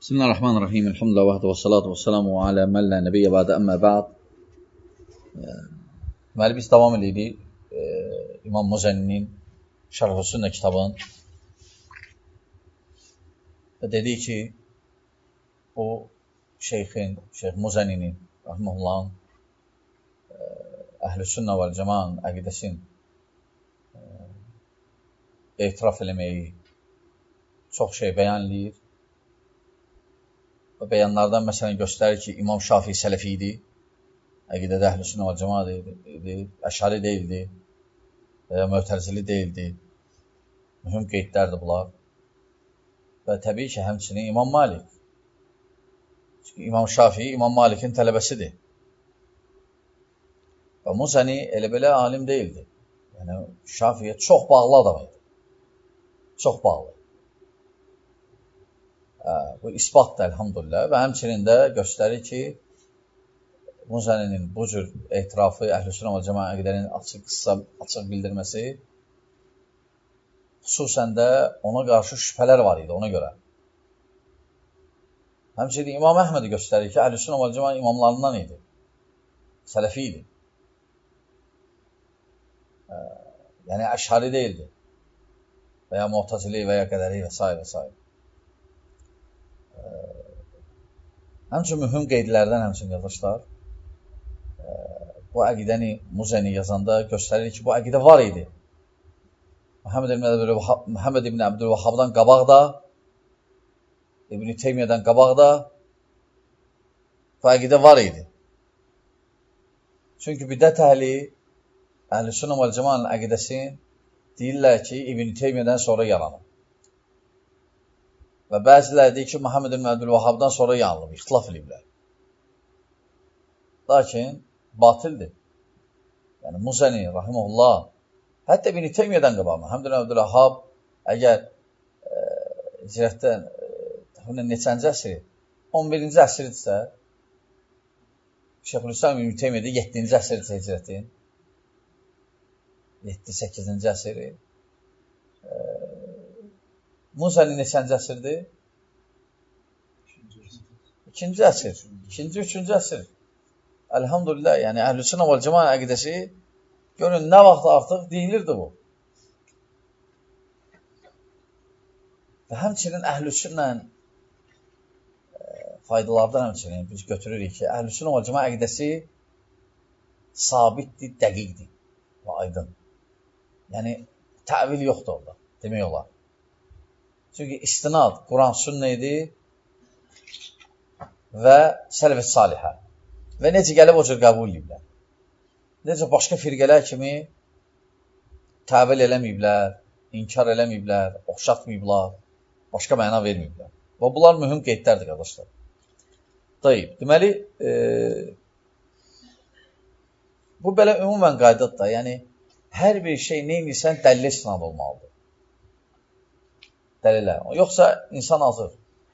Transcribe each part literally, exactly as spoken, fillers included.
Bismillahirrahmanirrahim. Elhamdülillah və salatu və selamu alə mən lə nəbiyyə bədə əmmə bə'd. Deməli, biz davam edirik e, İmam Muzəninin Şərh-ü Sünnə kitabın və dedik ki, o şeyxin, Şeyx Muzəninin rahiməhullahın Əhl-i Sünnə və Cəmaənin əqidəsin e, etiraf eləməyi çox şey bəyanlayır. Və bəyanlardan məsələn göstərir ki, İmam Şafii sələfi idi, əqidədə Əhl-i Sünnə və Cəmaət idi, Əşari deyildi, və ya Mötəzili deyildi. Mühüm qeydlərdir bunlar. Və təbii ki, həmçinin İmam Malik. Çünki İmam Şafii İmam Malikin tələbəsidir. Və Muzəni elə belə alim deyildi. Yəni, Şafiiyə çox bağlı adam idi. Çox bağlı. Bu isbatdır, elhamdülillah. Və həmçinin də göstərir ki, Muzəninin bu cür etirafı, Əhl-i Sünnə və Cəmaət əqidənin açıq, qısa, açıq bildirməsi, xüsusən də ona qarşı şübhələr var idi, ona görə. Həmçinin İmam Əhmədi göstərir ki, Əhl-i Sünnə və Cəmaət imamlarından idi, sələfi idi. Yəni, Əşari deyildi və ya Mu'təzili və ya Qədəri və s. və s. Həmçin mühüm qeydlərdən həmçin yazmışlar. Bu əqidəni Muzəni yazanda göstərir ki, bu əqidə var idi. Məhəmməd ibn Əbdülvəhabdan qabaq da, İbn-i Teymiyyədən qabaq da bu əqidə var idi. Çünki bidət əhli, Əhl-i Sünnə və Cəmaətin əqidəsi deyirlər ki, İbn-i Teymiyyədən sonra yaranıb. Və bəziləri deyir ki, Məhəmməd ibn Əbdülvəhabdan sonra yanılıb, ixtilaf ediblər. Lakin, batildir. Yəni, Muzəni, rahiməhullah, hətta İbn-i Teymiyyədən qabaq, Məhəmməd ibn Əbdülvəhab, əgər hicrətdən, e, neçənci əsri, on birinci əsrdirsə, Şeyxülislam İbn-i Teymiyyədə yeddinci əsrdirsə hicrətin, yeddi səkkizinci əsri, e, Muzəni neçənci əsrdir? İkinci əsr. İkinci, üçüncü əsr. Elhamdülillah, yəni Əhl-i Sünnə və Cəmaət əqidəsi görün, nə vaxt artıq deyilirdi bu. Və həmçinin Əhl-i Sünnənin e, faydalardan həmçinin biz götürürük ki, Əhl-i Sünnə və Cəmaət əqidəsi sabitdir, dəqiqdir və aydın. Yəni, təvil yoxdur orada, demək olar. Çünki istinad, Quran, sünnə idi və sələf-i salihə. Və necə gəlib o cür qəbul ediblər. Necə başqa firqələr kimi təvil eləməyiblər, inkar eləməyiblər, oxşatmayıblar, başqa məna verməyiblər. Və bunlar mühüm qeydlərdir, qardaşlar. Deyib, deməli, e, bu belə ümumən qaydadır da, yəni hər bir şey neymirsən dəlil istinad olmalıdır. Dəlillər. Yoxsa insan azır.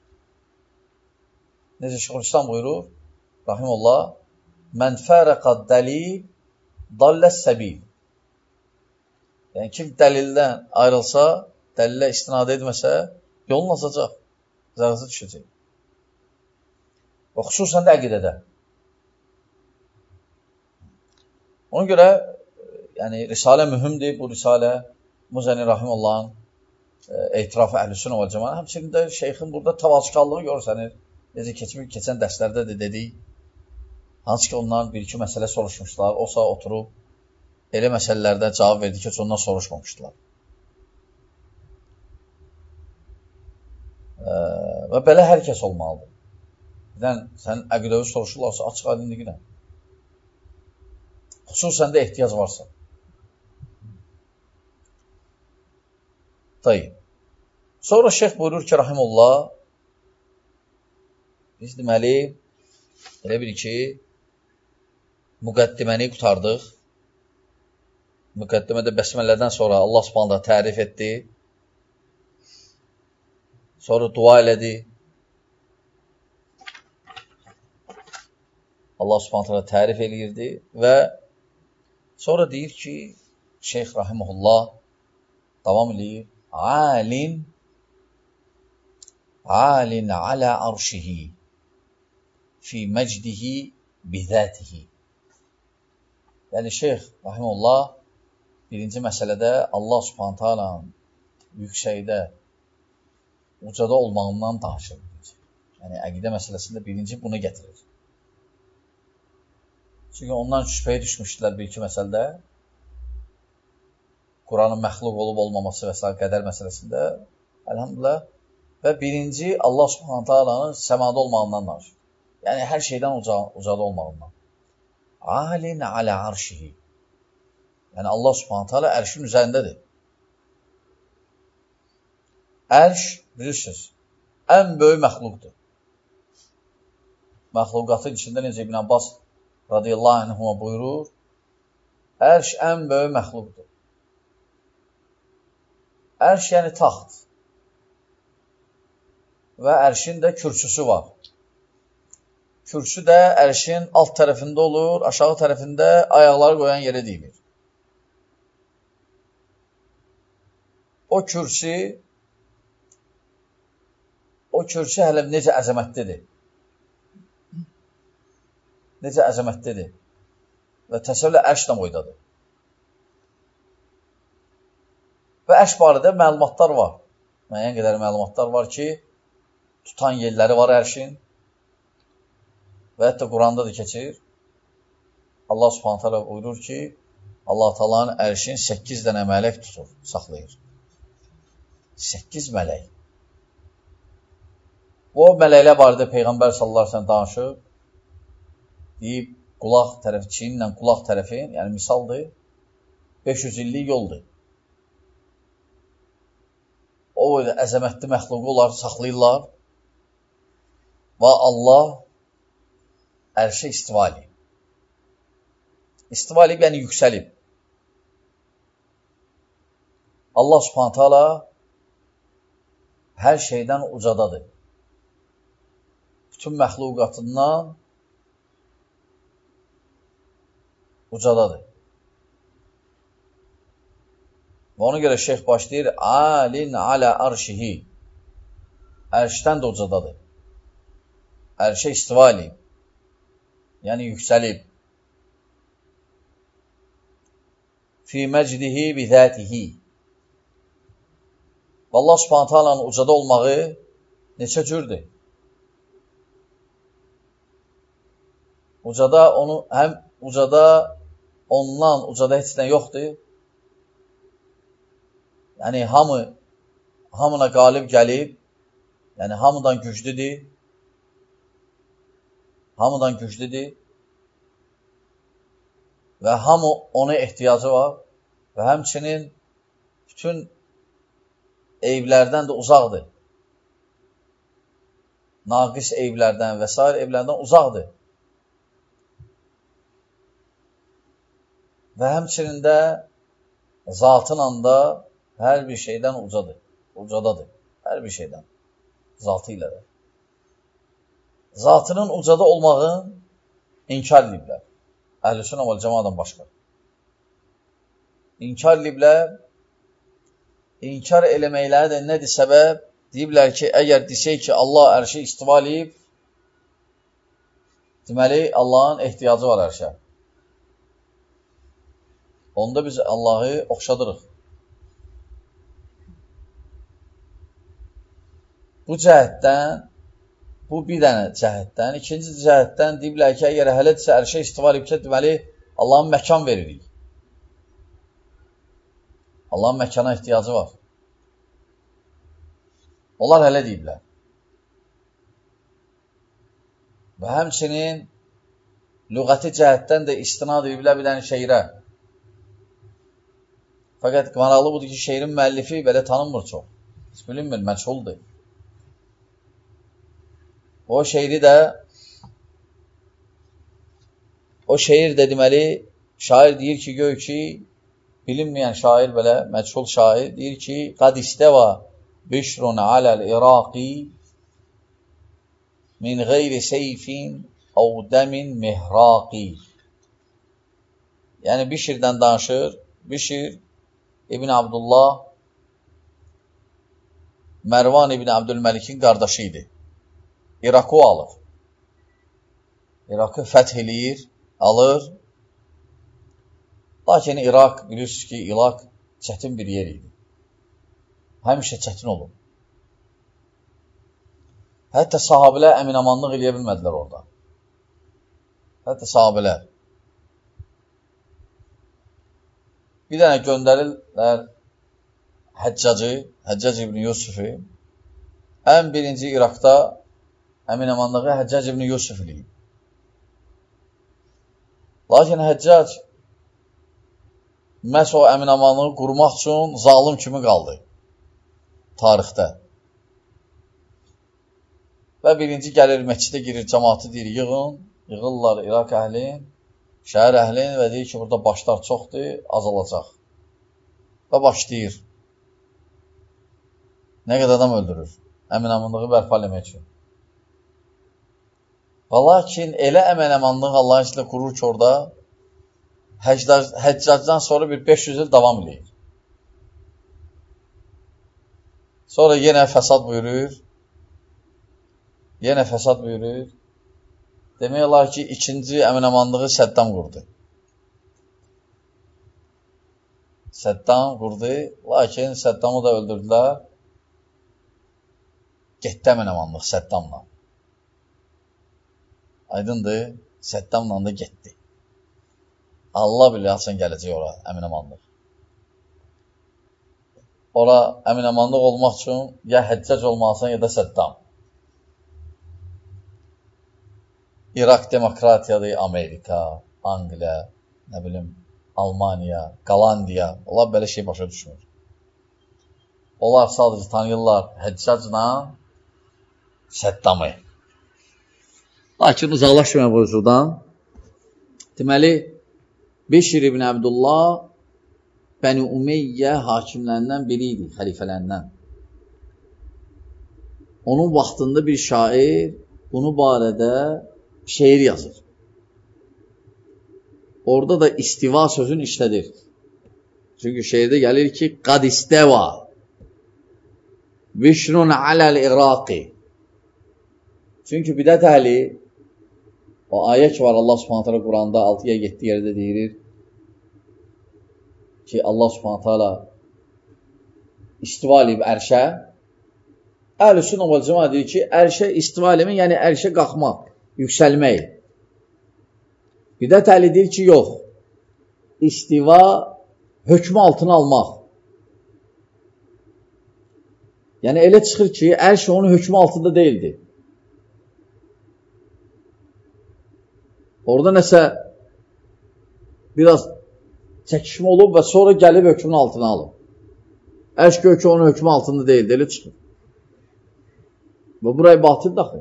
Necə Şeyxülislam buyurur, rahimullah, mən fərəqad dəlil, dalləs səbil. Yəni, kim dəlildən ayrılsa, dəlilə istinad etməsə, yolun azacaq, zərəsi düşəcək. Və xüsusən də əqidədə. Ona görə, yəni, risalə mühümdir, bu risalə Muzəni rahimullahın etirafı Əhl-i Sünnə və Cəmaət, həmçinin də şeyxin burada tavazıqallığı görsənir. Necə keçmiş, keçən dərslərdə də dedik, hansı ki ondan bir-iki məsələ soruşmuşlar, o saat oturub, elə məsələlərdə cavab verdi ki, ondan soruşmamışdılar. E, və belə hər kəs olmalıdır. Birdən, sən əqidəvi soruşurlarsa, açıq aydın deyirəm. Xüsusən də ehtiyac varsa. Tayyib. Sonra şeyx buyurur ki, rahimullah, biz deməli, elə bil ki, müqəddiməni qutardıq. Müqəddimədə bəsmələrdən sonra Allah subhanallah tərif etdi. Sonra dua elədi. Allah subhanallah tərif eləyirdi və sonra deyir ki, şeyx rahimullah davam eləyir. Alim, alin ala arşihi fi məcdihi bizətihi. Yəni, Şeyx Rahimullah birinci məsələdə Allah Subhanahu Taala yüksəkdə, ucada olmağından danışır. Yəni, əqidə məsələsində birinci bunu gətirir. Çünki ondan şübhəyə düşmüşdülər bir-iki məsələdə. Quranın məxluq olub olmaması və s. qədər məsələsində. Əlhamdülillah. Və birinci Allah Subhanahu Taala'nın səmada olmağından danışır. Yəni, hər şeydən uca, ucada olmağından. Alin alə arşihi. Yəni, Allah Subhanahu Taala ərşin üzərindədir. Ərş, bilirsiniz, ən böyük məxluqdur. Məxluqatın içində necə İbn Abbas radiyallahu anhuma buyurur, ərş ən böyük məxluqdur. Ərş yəni taxt və ərşin də kürsüsü var. Kürsü də ərşin alt tərəfində olur, aşağı tərəfində ayaqları qoyan yerə deyilir. O kürsü o kürsü hələ necə əzəmətlidir. Necə əzəmətlidir. Və təsəvvürlə ərşlə boydadır. Və ərş barədə məlumatlar var. Müəyyən qədər məlumatlar var ki, tutan yerləri var ərşin. Və hətta Quranda da keçir. Allah Subhanahu Taala buyurur ki, Allah Taala'nın ərşin səkkiz dənə mələk tutur, saxlayır. səkkiz mələk. O mələklər barədə Peyğəmbər sallallahu əleyhi və səlləm danışıb. Deyib, qulaq tərəfi, çiyinlə qulaq tərəfin, yəni misaldır, beş yüz illik yoldur. O əzəmətli məxluqu onlar saxlayırlar və Allah ərşə istiva edib. İstiva edib, yəni yüksəlib. Allah Subhanahu Taala hər şeydən ucadadır. Bütün məxluqatından ucadadır. Və ona görə şeyx başlayır, alin alə arşihi. Ərşdən də ucadadır. Ərşə istiva edib. Yəni yüksəlib. Fi məcdihi bizətihi. Və Allah Subhanahu Taala'nın ucada olmağı neçə cürdür? Ucada onu həm ucada ondan ucada heç nə yoxdur. Yəni hamı hamına qalib gəlib, yəni hamıdan güclüdür. Hamıdan güclüdür. Və hamı ona ehtiyacı var və həmçinin bütün eyvlərdən də uzaqdır. Naqis eyvlərdən və s. eyvlərdən uzaqdır. Və həmçinin də zatın anda hər bir şeydən ucadır. Ucadadır. Hər bir şeydən. Zatı ilə də. Zatının ucada olmağın inkar ediblər. Əhl-i-Sünnə vəl Cəmaədən başqa. İnkar ediblər. İnkar eləməkləri də nədir səbəb? Deyiblər ki, əgər desək ki, Allah ərşi istiva edib, deməli, Allahın ehtiyacı var ərşə. Onda biz Allahı oxşadırıq. Bu cəhətdən, bu bir dənə cəhətdən, ikinci cəhətdən deyiblər ki, əgər hələdirsə ərşə istiva edibsə, deməli, Allahın məkan veririk. Allahın məkana ehtiyacı var. Onlar hələ deyiblər. Və həmçinin lüğəti cəhətdən də istinad ediblər bir dənə şeirə. Fəqət maraqlı budur ki, şeirin müəllifi belə tanınmır çox. Hiç bilinmir, məchuldur. O şeiri də o şeir də deməli, şair deyir ki, gör ki, bilinməyən şair belə, məchul şair deyir ki, qad istəva bişrun aləl-iraqi min qeyri seyfin əv dəmin mihraqi. Yəni, Bişirdən danışır. Bişir İbn Abdullah Mərvan ibn Abdülməlikin qardaşı idi. İraqı o alır. İraqı fəth eləyir, alır. Lakin İraq, bilirsiniz ki, İraq çətin bir yer idi. Həmişə çətin olur. Hətta sahabilər əminamanlıq eləyə bilmədilər orada. Hətta sahabilər. Bir dənə göndərirlər Həccacı, Həccac ibn Yusufi. Ən birinci İraqda əminamanlığı Həccac ibn Yusuf eləyib. Lakin Həccac məhz o əminamanlığı qurmaq üçün zalim kimi qaldı tarixdə. Və birinci gəlir, məscidə girir, cəmaatı deyir, yığın, yığırlar İraq əhlin, şəhər əhlin və deyir ki, burada başlar çoxdur, azalacaq. Və başlayır. Nə qədər adam öldürür? Əminamanlığı bərpa eləmək üçün. Və lakin elə əminamanlıq Allahın içində qurur ki, orada Həccacdan sonra bir beş yüz il davam edir. Sonra yenə fəsad buyurur. Yenə fəsad buyurur. Demək olar ki, ikinci əminamanlığı Səddam qurdu. Səddam qurdu, lakin Səddamı da öldürdülər. Getdi əminamanlıq Səddamla. Aydındır, Səddamla da getdi. Allah bilir, haçan gələcək ora, əminamanlıq. Ora əminamanlıq olmaq üçün ya Həccac olmalısan, ya da Səddam. İraq demokratiyadır, Amerika, Angliya, nə bilim, Almaniya, Qalandiya, onlar belə şey başa düşmür. Onlar sadəcə tanıyırlar Həccacla Səddamı. Lakin uzaqlaşmaya bu üzrdan. Deməli, Beşir ibn Əbdullah Bəni Umeyyə hakimlərindən biri idi, xəlifələrindən. Onun vaxtında bir şair bunu barədə şeir yazır. Orada da istiva sözünü işlədir. Çünki şeirdə gəlir ki, qad istəva Bişrun aləl-İraqi. Çünki bidət əhli, o ayə ki var Allah Subhanahu taala Quranda altıya yeddi yerdə deyilir ki, Allah Subhanahu taala istiva eləyib ərşə. Əhl-i-Sünnə vəl Cemaat deyir ki, ərşə istiva eləmək, yəni ərşə qalxmaq, yüksəlmək. Bidət əhli deyir ki, yox. İstiva hökmü altına almaq. Yəni elə çıxır ki, ərşə onun hökmü altında deyildi. Orada nəsə biraz çəkişmə olub və sonra gəlib hökmün altına alıb. Ərş gökü onun hökmü altında deyildi, elə çıxır. Və burayı batıl daxil.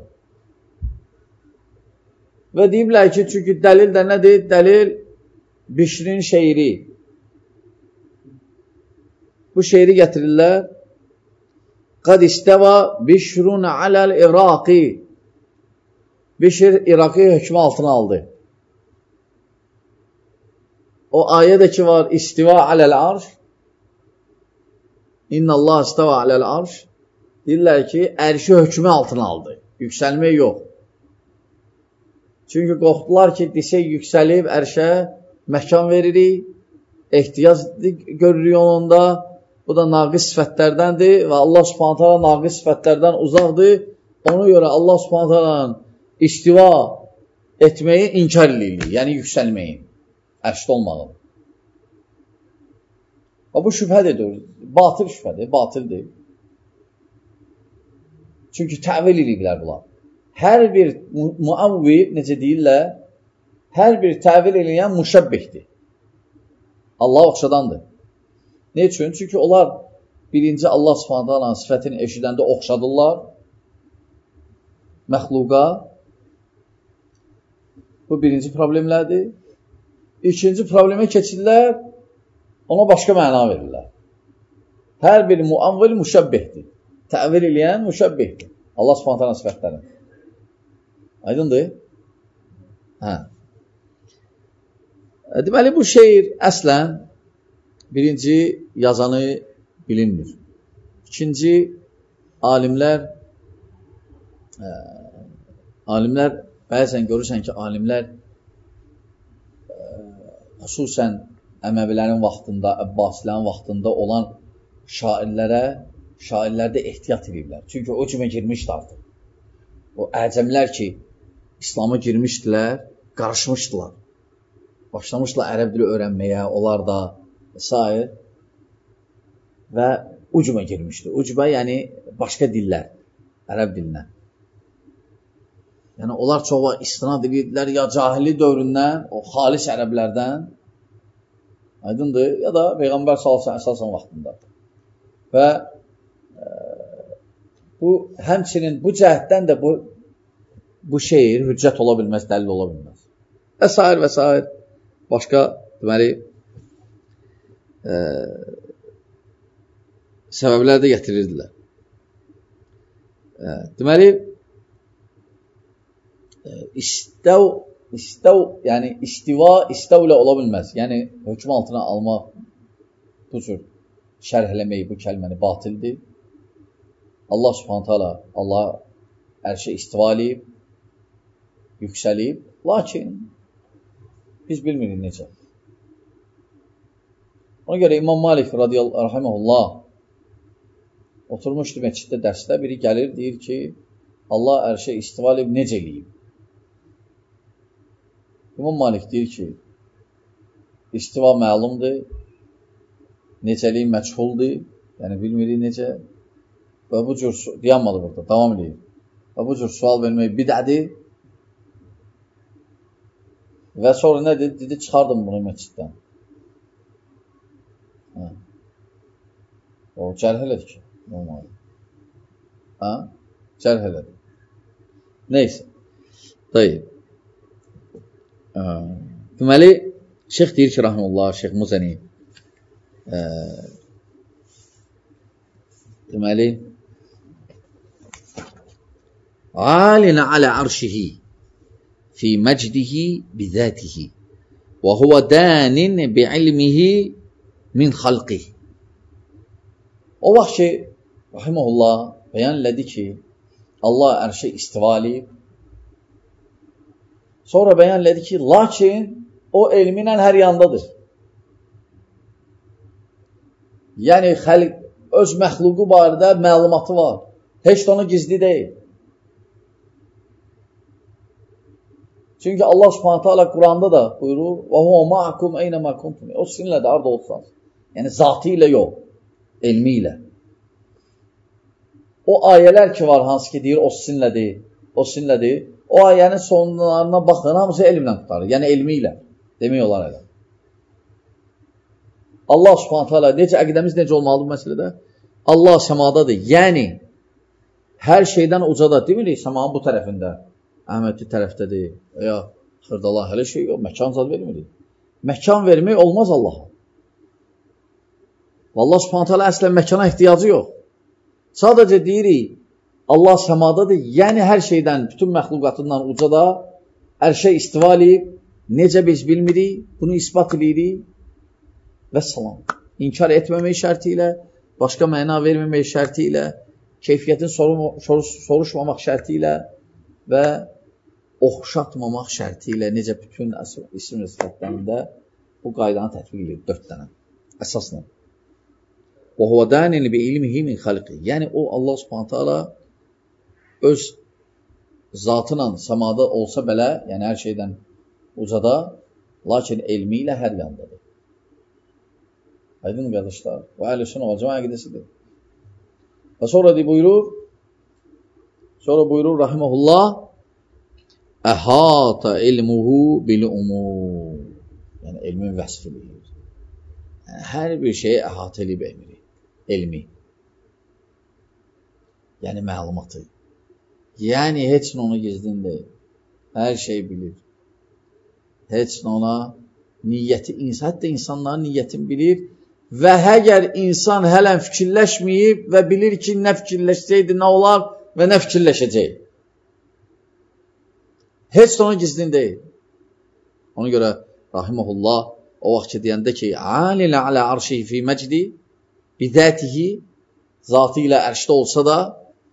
Və deyiblər ki, çünki dəlil də nədir? Dəlil Bişrin şeiri. Bu şeiri gətirirlər. Qad istəva Bişrun aləl-İraqi. Bişir İraqi hökmü altına aldı. O ayədə ki var, istiva aləl-arş. İnnəllah istava aləl-arş. Deyirlər ki, ərşi hökmü altına aldı. Yüksəlmək yox. Çünki qorxdular ki, desək yüksəlib ərşə məkan veririk, ehtiyac görürük onunda. Bu da naqis sifətlərdəndir və Allah Subhanahu taala naqis sifətlərdən uzaqdır. Ona görə Allah Subhanahu taala istiva etməyi inkar edilir, yəni yüksəlməyin, ərşdə olmağın. Bu şübhədir, batıl şübhədir, batildir. Çünki təvil ediblər bunlar. Hər bir muavvi, necə deyirlər, hər bir təvil eləyən müşəbbihdir. Allah oxşadandır. Ne üçün? Çünki onlar birinci Allah Subhanahu taala sifətini eşidəndə oxşadırlar məxluqa. Bu birinci problemlərdir. İkinci problemə keçirlər, ona başqa məna verirlər. Hər bir muavvil müşəbbihdir. Təvil eləyən müşəbbihdir. Allah Subhanahu taala sifətləri. Aydındır? Hə. Deməli, bu şeir əslən birinci yazanı bilinmir. İkinci alimlər ə, alimlər bəzən görürsən ki, alimlər ə, xüsusən Əməvilərin vaxtında, Əbbasilərin vaxtında olan şairlərə, şairlərdə ehtiyat edirlər. Çünki o cümə girmişdi artıq. O əcəmlər ki, İslam'a girmişdilər, qarışmışdılar. Başlamışdılar ərəb dili öyrənməyə, onlar da s. Və ucuma girmişdi. Ucuma yəni başqa dillər, ərəb dilinə. Yəni onlar çox istinad edirdilər ya cahillik dövründən, o xalis ərəblərdən, aydındır, ya da Peyğəmbər sallallahu əleyhi və səlləm əsasən vaxtında. Və e, bu həmçinin bu cəhətdən də bu bu şeir hüccət ola bilməz, dəlil ola bilməz. Və s. və s. başqa deməli e, səbəblər də gətirirdilər. E, deməli e, istəv İstəv, yəni istiva, istəvlə ola bilməz. Yəni, hökm altına almaq, bu cür şərh eləmək bu kəlməni batildir. Allah subhanət hala, Allah ərşə istiva eləyib, yüksəlib, lakin biz bilmirik necə. Ona görə İmam Malik radiyallahu rahiməhullah oturmuşdu məsciddə dərsdə, biri gəlir, deyir ki, Allah ərşə istiva eləyib, necə eləyib? İmam Malik deyir ki, istiva məlumdur, necəliyi məchuldur, yəni bilmirik necə, və bu cür, deyanmadı burada, davam edir. Və bu cür sual vermək bidədir. Və sonra nə dedi? Dedi, çıxardım bunu məsciddən. Hə. O, cərh elədi ki, İmam Malik. Hə? Cərh elədi. Neysə. Dayı. Deməli, şeyx deyir ki, rahimullah, şeyx Muzəni e, deməli alina alə arşihi fi məcdihi bizatihi və huvə danin bi ilmihi min xalqihi. O vaxt ki, rahimullah bəyan elədi ki, Allah ərşə istiva eləyib. Sonra bəyan elədi ki, lakin o elminlə hər yandadır. Yəni, xəlq öz məxluqu barədə məlumatı var. Heç də onu gizli deyil. Çünki Allah subhanətə alə Quranda da buyurur, وَهُوَ مَعَكُمْ اَيْنَمَا كُنْتُمْ. O sizinlə də arada olsanız. Yəni, zatı ilə yox, elmi ilə. O ayələr ki var, hansı ki deyir, o sizinlədir, o sizinlədir. O ayənin sonlarına baxın, hamısı elmlə tutarır. Yəni, elmi ilə. Demək olar elə. Allah subhanətə alə, necə, əqidəmiz necə olmalı bu məsələdə? Allah səmadadır. Yəni, hər şeydən ucada, demirik, səmanın bu tərəfində, Əhmədli tərəfdədir, ya xırdala, hələ şey yox, məkan zad vermirik. Məkan vermək olmaz Allaha. Allah subhanətə alə əslən məkana ehtiyacı yox. Sadəcə deyirik, Allah səmadadır, yəni hər şeydən, bütün məxluqatından ucada, ərşə istiva eləyib, necə biz bilmirik, bunu isbat edirik və salam. İnkar etməmək şərti ilə, başqa məna verməmək şərti ilə, keyfiyyətin soruşmamaq şərti ilə və oxşatmamaq şərti ilə, necə bütün isim və sifətlərində bu qaydanı tətbiq edir, dörd dənə, əsasla. وَهُوَ دَانِلِ بِعِلْمِهِ مِنْ خَلْقِ. Yəni, o Allah subhanətə alə öz zatıyla səmada olsa belə, yəni hər şeydən ucada, lakin elmi ilə hər yandadır. Aydın qardaşlar, və əhl-i-sünnə və cəmaə əqidəsidir. Və sonra deyir, buyurur, sonra buyurur, rahiməhullah, əhata ilmuhu bil-umum. Yəni, elmin vəsfilidir. Yəni, hər bir şeyi əhatə elib emiri, elmi. Yəni, məlumatı. Yəni, heç nə ona gizlin deyil. Hər şey bilir. Heç nə ona niyyəti, hətta insanların niyyətini bilir və əgər insan hələn fikirləşməyib və bilir ki, nə fikirləşsəydi, nə olar və nə fikirləşəcək. Heç də ona gizlin deyil. Ona görə, rahiməhullah, o vaxt ki, deyəndə ki, alilə alə arşihi fi məcdi, bidətihi, zatı ilə ərşdə olsa da,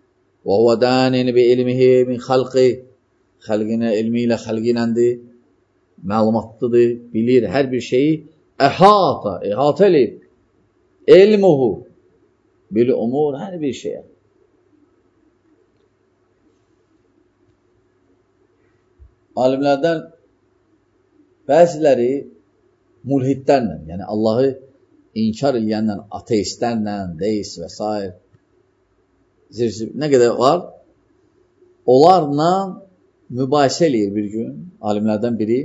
Və huvə danin bi ilmihi min xalqi. Xəlqinə, ilmi ilə xəlqi iləndir. Məlumatlıdır, bilir hər bir şeyi. Əhata, əhatə eləyib. Elmuhu bil umur hər bir şeyə. Alimlərdən bəziləri mulhidlərlə, yəni Allahı inkar edənlə, ateistlərlə, deist və s. Nə qədər var? Onlarla mübahisə eləyir bir gün, alimlərdən biri.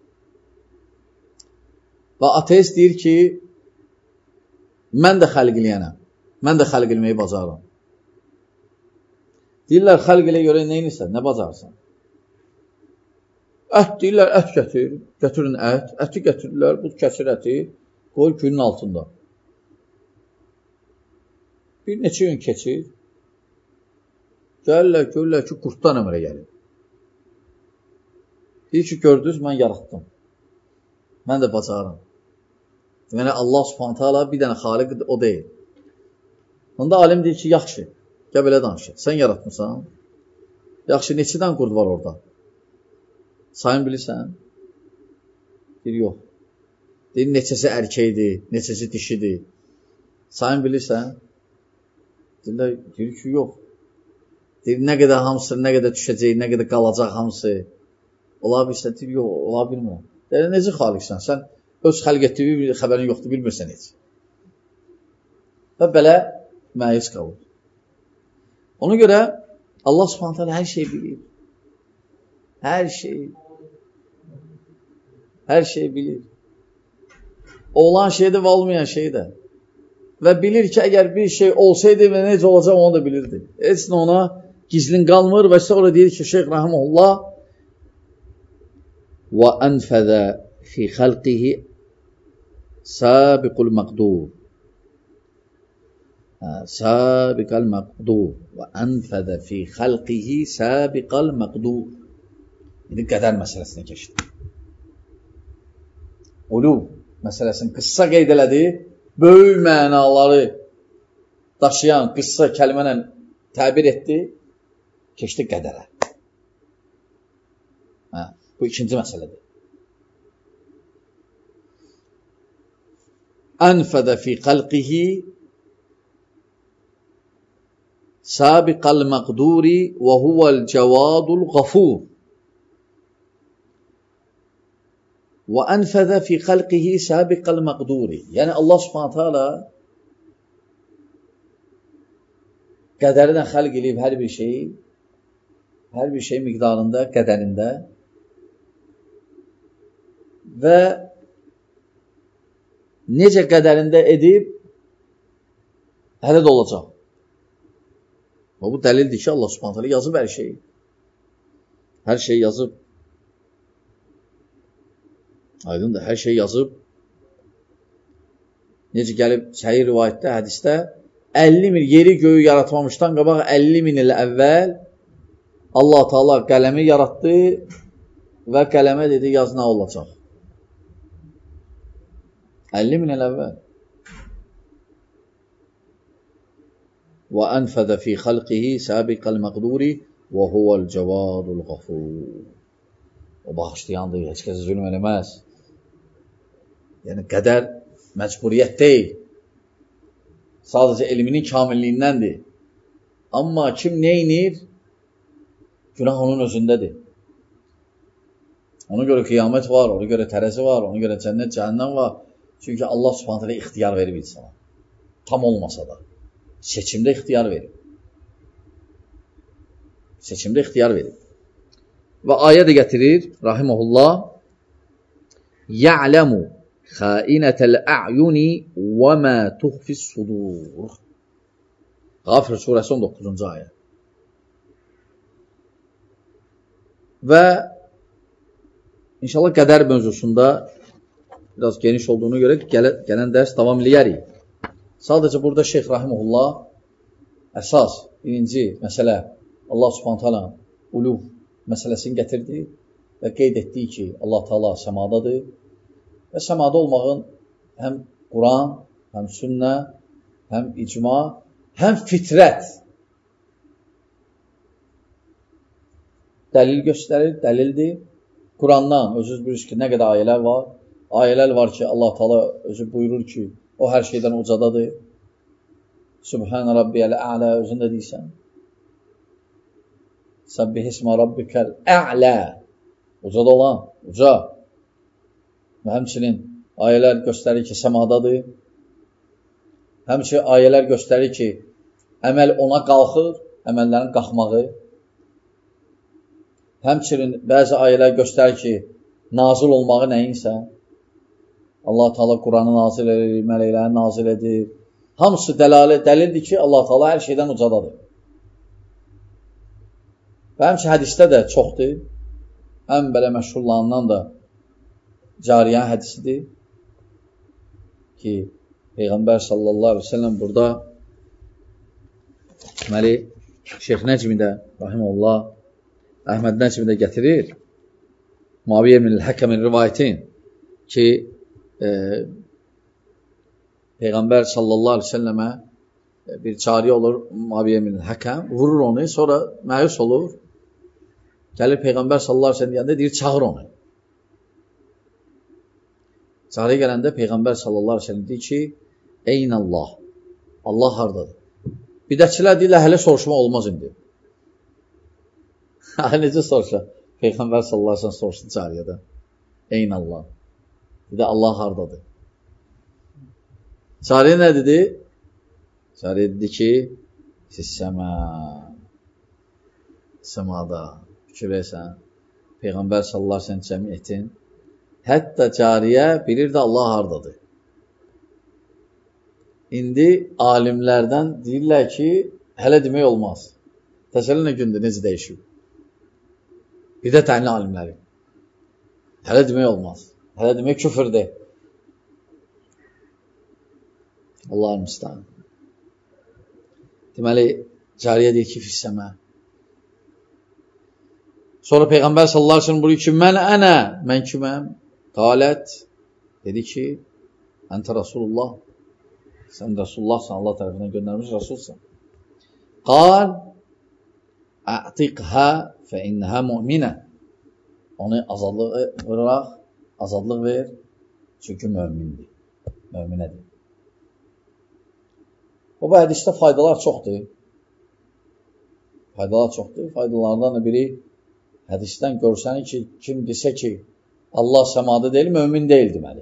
Və ateist deyir ki, mən də xəlq eləyənəm, mən də xəlq eləməyi bacarıram. Deyirlər, xəlq elə görə nə inirsən, nə bacarırsan? Ət deyirlər, ət gətir, gətirin ət, əti gətirirlər, bu kəsir əti, qoy günün altında. Bir neçə gün keçir, gəlirlər, görürlər ki, qurtdan əmrə gəlir. Deyir ki, gördünüz, mən yaratdım. Mən də bacarım. Yəni, Allah subhanətə ala bir dənə xaliq o deyil. Onda alim deyir ki, yaxşı, gəl belə danışır. Sən yaratmısan? Yaxşı, neçədən qurd var orada? Sayın bilirsən? Deyir, yox. Deyir, neçəsi ərkəkdir, neçəsi dişidir. Sayın bilirsən? Deyirlər, deyir ki, yox. Deyir, nə qədər hamısı, nə qədər düşəcək, nə qədər qalacaq hamısı. Ola bilsən, deyir, yox, ola bilmirəm. Deyir, necə xaliqsən? Sən öz xəlq etdiyi xəbərin yoxdur, bilmirsən heç. Və belə məyus qalır. Ona görə Allah subhanətə alə hər şeyi bilir. Hər şeyi. Hər şeyi bilir. Olan şeydə və olmayan şeydə. Və bilir ki, əgər bir şey olsaydı və necə olacaq onu da bilirdi. Heç nə ona gizlin qalmır və sonra deyir ki, Şeyx Rahimullah və ənfədə fi xəlqihi sabiqul məqdur. Sabiqal məqdur və ənfədə fi xəlqihi sabiqal məqdur. İndi qədər məsələsinə keçdi. Uluv məsələsini qıssa qeyd elədi, böyük mənaları daşıyan qıssa kəlmənə təbir etdi, keçdi qədərə. Hə, bu ikinci məsələdir. Ənfədə fi xəlqihi sabiqal məqduri və huvəl cəvadul qafur. Və ənfədə fi xəlqihi sabiqal məqduri. Yəni Allah subhanətə alə qədərindən xəlq eləyib hər bir şeyi, hər bir şey miqdarında, qədərində və necə qədərində edib hələ də olacaq. Və bu dəlildir ki, Allah subhanətə alə yazıb hər şeyi. Hər şey yazıb. Aydındır, hər şey yazıb. Necə gəlib səhih rivayətdə, hədisdə əlli min yeri göyü yaratmamışdan qabaq əlli min il əvvəl Allah Teala qələmi yaratdı və qələmə dedi, yaz nə olacaq? əlli min il əvvəl. Və ənfədə fi xəlqihi sabiqal məqduri və huvəl cəvadul qafur. O bağışlayandır, heç kəsə zülm eləməz. Yəni, qədər məcburiyyət deyil. Sadəcə elminin kamilliyindəndir. Amma kim neynir? Günah onun özündədir. Ona görə qiyamət var, ona görə tərəzi var, ona görə cənnət, cəhənnəm var. Çünki Allah subhanət hələ ixtiyar verib insana. Tam olmasa da. Seçimdə ixtiyar verib. Seçimdə ixtiyar verib. Və ayə də gətirir, rahiməhullah, ya'ləmu xainətəl a'yuni və mə tuxfis sudur. Qafir surəsi on doqquzuncu ayə. Və inşallah qədər mövzusunda biraz geniş olduğunu görə gəl gələn dərs davam eləyərik. Sadəcə burada Şeyx Rahiməhullah əsas, birinci məsələ Allah subhanət hala uluv məsələsini gətirdi və qeyd etdi ki, Allah Teala səmadadır və səmada olmağın həm Quran, həm sünnə, həm icma, həm fitrət dəlil göstərir, dəlildir. Qurandan özünüz bilirsiniz ki, nə qədər ayələr var. Ayələr var ki, Allah Teala özü buyurur ki, o hər şeydən ucadadır. Subhan Rabbiyəl Ə'lə özün də deyirsən. Səbbih ismə Rabbikəl Ə'lə. Ucada olan, uca. Və həmçinin ayələr göstərir ki, səmadadır. Həmçinin ayələr göstərir ki, əməl ona qalxır, əməllərin qalxmağı. Həmçinin bəzi ayələr göstərir ki, nazil olmağı nəyinsə, Allah Teala Quranı nazil edir, mələkləri nazil edir. Hamısı dəlalət, dəlildir ki, Allah Teala hər şeydən ucadadır. Və həmçinin hədisdə də çoxdur. Ən belə məşhurlarından da Cariyə hədisidir ki, Peyğəmbər sallallahu aleyhi ve sellem burada deməli, Şeyx Nəcmi də, rahiməllah, Əhməd Nəcmi də gətirir. Muaviyyə ibn Həkkəmin rivayətin ki, e, Peyğəmbər sallallahu aleyhi ve sellemə bir cariyə olur, Muaviyyə ibn Həkkəm, vurur onu, sonra məyus olur. Gəlir Peyğəmbər sallallahu aleyhi ve sellem deyəndə deyir, çağır onu. Cariyə gələndə Peyğəmbər sallallahu aleyhi ve sellem deyir ki, Eyn Allah, Allah hardadır? Bidətçilər deyirlər, hələ soruşma olmaz indi. Necə soruşa? Peyğəmbər sallallahu aleyhi ve sellem soruşdu cariyədən. Eyn Allah. Bir də Allah hardadır? Cariyə nə dedi? Cariyə dedi ki, siz səmə, səmada, fikir versən, Peyğəmbər sallallahu aleyhi ve sellem cəmiyyətin, hətta cariyə bilir də Allah hardadır. İndi alimlərdən deyirlər ki, hələ demək olmaz. Təsəlli nə gündür, necə dəyişib? Bir də tənli alimləri. Hələ demək olmaz. Hələ demək küfürdür. Allah'ın müstəhan. Deməli, cariyə deyir ki, fissəmə. Sonra Peyğəmbər sallallahu aleyhi ve sellem buyuruyor ki, mən ənə, mən kiməm? Qalət, dedi ki, əntə Rasulullah. Sən Rasullahsan, Allah tərəfindən göndərmiş Rasulsan. Qal, ə'tiqhə fə innəhə müminə. Onu azadlıq verərək, azadlıq ver, çünki mömindir, möminədir. O, bu hədisdə faydalar çoxdur. Faydalar çoxdur. Faydalardan da biri, hədisdən görsənir ki, kim desə ki, Allah səmada deyil, mömin deyil deməli.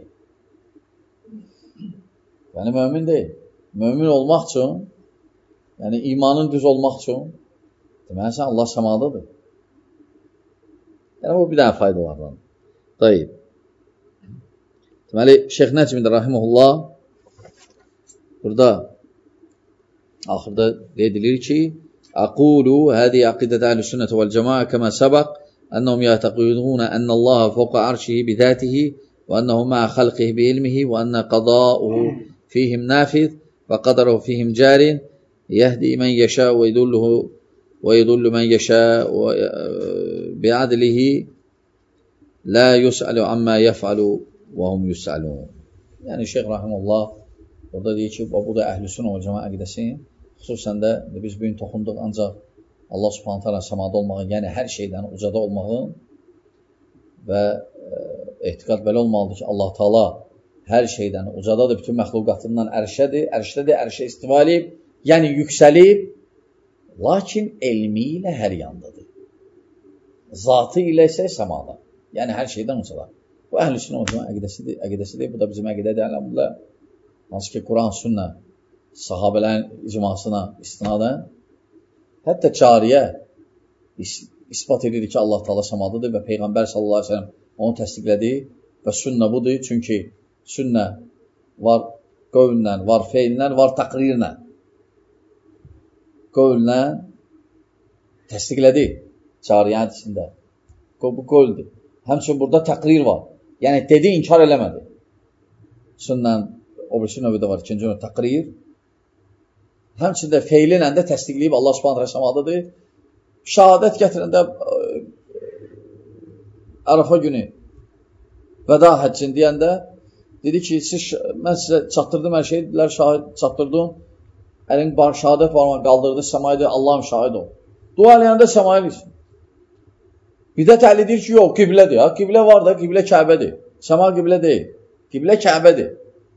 Yəni, mömin deyil. Mömin olmaq üçün, yəni imanın düz olmaq üçün, deməli, sən Allah səmadadır. Yəni, bu bir dənə faydalardan. Dayıb. Deməli, Şeyx Nəcmi də rahiməhullah burada axırda edilir ki, Aqulu hədi əqidət əhl-i sünnət vəl-cəmaə kəmə səbəq ənəhum yətəqidunə ənəllaha fəvqə arşihi bidətihi və ənəhu məə xəlqihi bi-ilmihi və ənə qadauhu fihim nafiz və qadaruhu fihim carin yəhdi mən yəşə və yedulluhu və yedullu mən yəşə bi'adlihi la yus'alu amma yef'alu və hum yus'alun. Yəni, Şeyx rahimullah orada deyir ki, bu da əhl-i sünnə və cəmaə əqidəsi. Xüsusən də biz bugün toxunduq ancaq Allah subhanahu ta'ala səmada olmağın, yəni hər şeydən ucada olmağın və e, etiqad belə olmalıdır ki, Allah Teala hər şeydən ucadadır, bütün məxluqatından ərşədir, ərşədir, ərşə istiva edib, yəni yüksəlib, lakin elmi ilə hər yandadır. Zatı ilə isə səmada, yəni hər şeydən ucada. Bu əhl-i sünnə və cəmaə əqidəsidir, əqidəsidir, bu da bizim əqidə deyilən, hansı ki, Quran, sünnə, sahabələrin icmasına istinadən, hətta cariyə ispat edir ki, Allah Teala səmadadır və Peyğəmbər sallallahu aleyhi ve sellem onu təsdiqlədi və sünnə budur, çünki sünnə var qövllə, var feillə, var təqrirlə. Qövllə təsdiqlədi cariyə hədisində. Bu qövldür. Həmçin burada təqrir var. Yəni, dedi, inkar eləmədi. Sünnə, o birisi növüdə var, ikinci növü təqrir. Həmçində feilinlə də təsdiqləyib Allah subhanahu ta'ala səmadadır. Şəhadət gətirəndə Ərafa günü vəda həccin deyəndə dedi ki, siz, mən sizə çatdırdım hər şeyi, dedilər, şahid çatdırdım. Əlin bar, şəhadət barmaq qaldırdı, səmaydı, Allahım şahid ol. Dua eləyəndə səmaya bilsin. Bidət əhli deyir ki, yox, qiblədir. Ha, qiblə var da, qiblə Kəbədir. Səma qiblə deyil. Qiblə Kəbədir.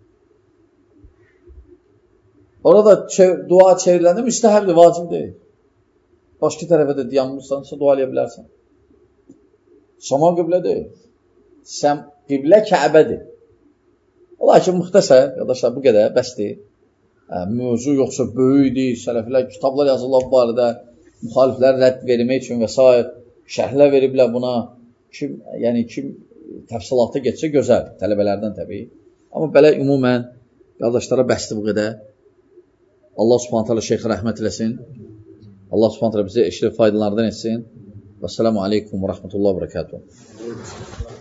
Orada dua çevriləndə müstəhəbdir, vacib deyil. Başqa tərəfə də dayanmışsansa dua eləyə bilərsən. Səma qiblə deyil. Sən qiblə Kəbədir. Ola ki, müxtəsər, qardaşlar, bu qədər bəsdir. Hə, mövzu yoxsa böyükdir, sələflər kitablar yazırlar bu barədə, müxaliflər rədd vermək üçün və s. şərhlər veriblər buna. Kim, yəni kim təfsilata getsə gözəl, tələbələrdən təbii. Amma belə ümumən qardaşlara bəsdir bu qədər. Allah Subhanahu taala şeyxə rəhmət eləsin. Allah Subhanahu taala bizə eşli faydalardan etsin. Və selamu aleykum və rəhmətullahi və bərəkatuhu.